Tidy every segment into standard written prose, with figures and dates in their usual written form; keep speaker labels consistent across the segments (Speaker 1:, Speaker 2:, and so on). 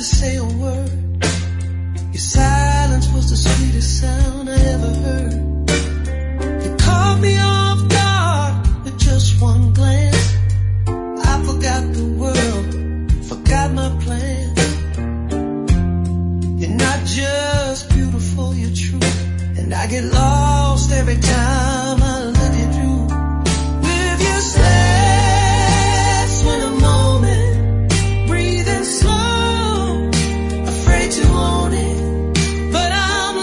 Speaker 1: to say a word. Your silence was the sweetest sound I ever heard. You caught me off guard with just one glance. I forgot the world, forgot my plans. You're not just beautiful, you're true. And I get lost every time I look at you. With your slants when a moment, breathing slow, afraid to own it. But I'm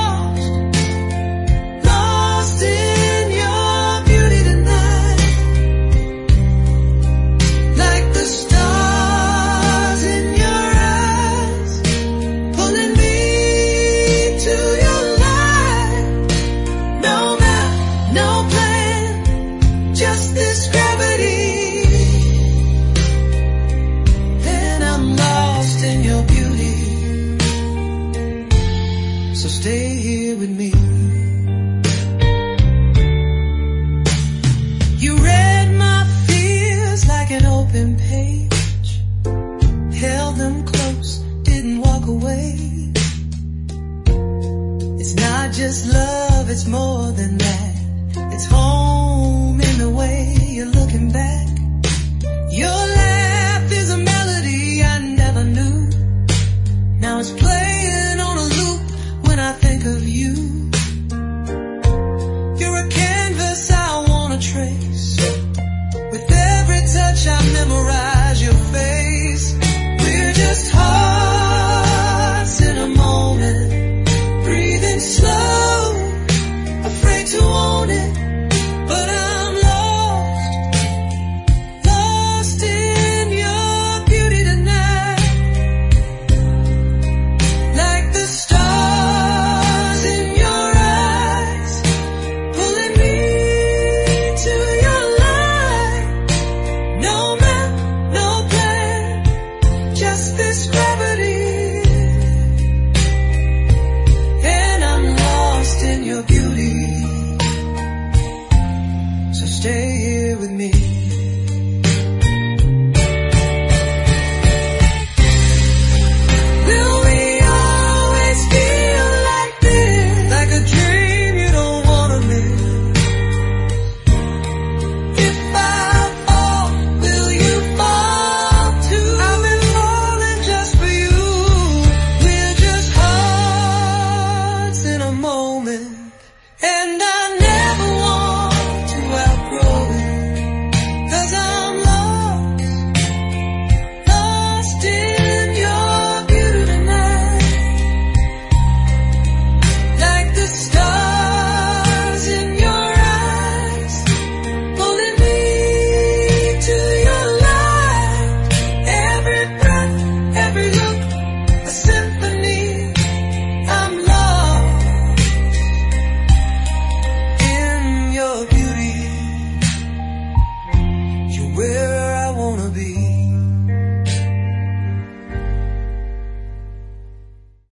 Speaker 1: lost in your beauty tonight. Like the stars in your eyes, pulling me to your light. No map, no plan, just this gravity. Then I'm lost in your beauty. So stay here with me. You read my fears like an open page, held them close, didn't walk away. It's not just love, it's more than that. It's home in the way you're looking back. Your laugh is a melody I never knew. Now it's playing on a loop when I think of you. You're a canvas I wanna trace. With every touch I memorize your face. We're just hearts in a moment, breathing slow, afraid to own it. But I'm lost in your beauty tonight. Like the stars in your eyes, pulling me to your light. No map, no plan, just this gravity.